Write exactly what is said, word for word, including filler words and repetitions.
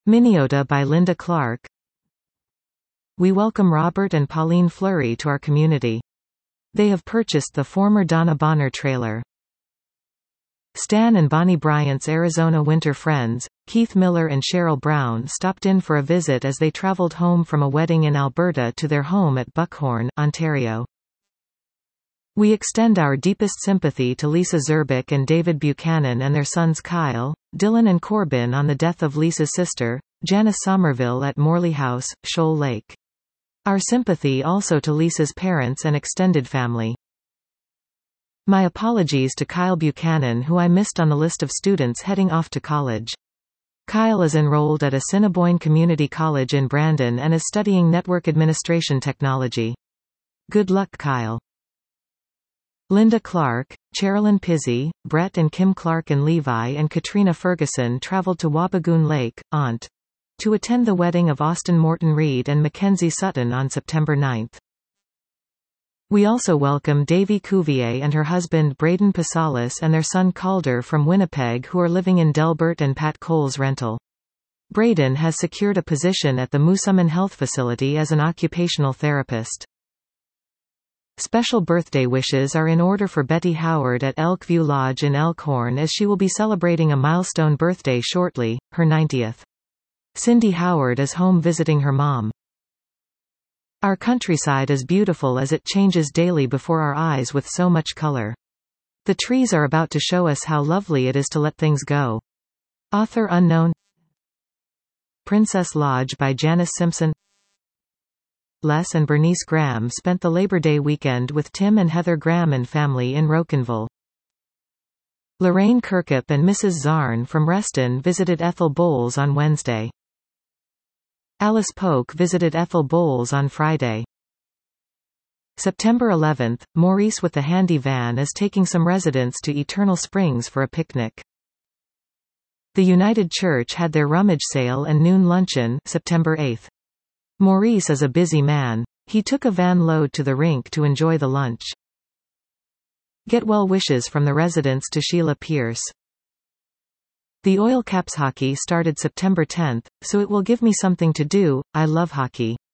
Miniota by Linda Clark. We welcome Robert and Pauline Fleury to our community. They have purchased the former Donna Bonner trailer. Stan and Bonnie Bryant's Arizona winter friends, Keith Miller and Cheryl Brown, stopped in for a visit as they traveled home from a wedding in Alberta to their home at Buckhorn, Ontario. We extend our deepest sympathy to Lisa Zerbick and David Buchanan and their sons Kyle, Dylan and Corbin on the death of Lisa's sister, Janice Somerville at Morley House, Shoal Lake. Our sympathy also to Lisa's parents and extended family. My apologies to Kyle Buchanan, who I missed on the list of students heading off to college. Kyle is enrolled at Assiniboine Community College in Brandon and is studying network administration technology. Good luck, Kyle. Linda Clark, Cherilyn Pizzi, Brett and Kim Clark and Levi and Katrina Ferguson traveled to Wabigoon Lake, Ont. to attend the wedding of Austin Morton Reed and Mackenzie Sutton on September ninth. We also welcome Davy Cuvier and her husband Braden Pasalis and their son Calder from Winnipeg, who are living in Delbert and Pat Cole's rental. Braden has secured a position at the Moosomin Health Facility as an occupational therapist. Special birthday wishes are in order for Betty Howard at Elkview Lodge in Elkhorn, as she will be celebrating a milestone birthday shortly, her ninetieth. Cindy Howard is home visiting her mom. Our countryside is beautiful as it changes daily before our eyes with so much color. The trees are about to show us how lovely it is to let things go. Author unknown. Princess Lodge by Janice Simpson. Les and Bernice Graham spent the Labor Day weekend with Tim and Heather Graham and family in Rocanville. Lorraine Kirkup and Missus Zarn from Reston visited Ethel Bowles on Wednesday. Alice Polk visited Ethel Bowles on Friday. September eleventh, Maurice with the handy van is taking some residents to Eternal Springs for a picnic. The United Church had their rummage sale and noon luncheon, September eighth. Maurice is a busy man. He took a van load to the rink to enjoy the lunch. Get well wishes from the residents to Sheila Pierce. The Oil Caps hockey started September tenth, so it will give me something to do. I love hockey.